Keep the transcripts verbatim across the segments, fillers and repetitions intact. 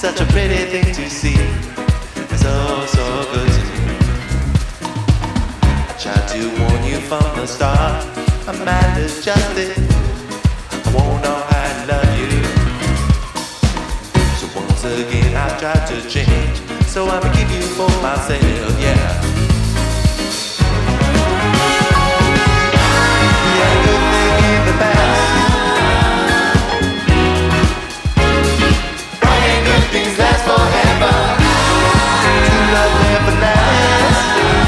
such a pretty thing to see. So, so good to me. I tried to warn you from the start. A man is justice. I won't know how I love you. So once again I tried to change. So I'ma keep you for myself, yeah. Yeah, good thing in the past. Why ain't good things last forever? True love never lasts.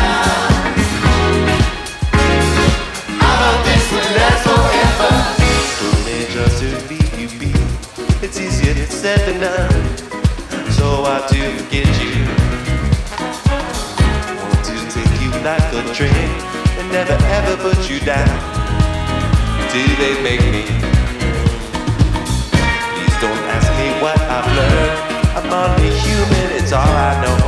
I thought this would last forever. Only just to leave you be. It's easier said than done. So I do forget you. Want to take you like a train and never ever put you down. Do they make me? Please don't ask me what I've learned. I'm only human, it's all I know.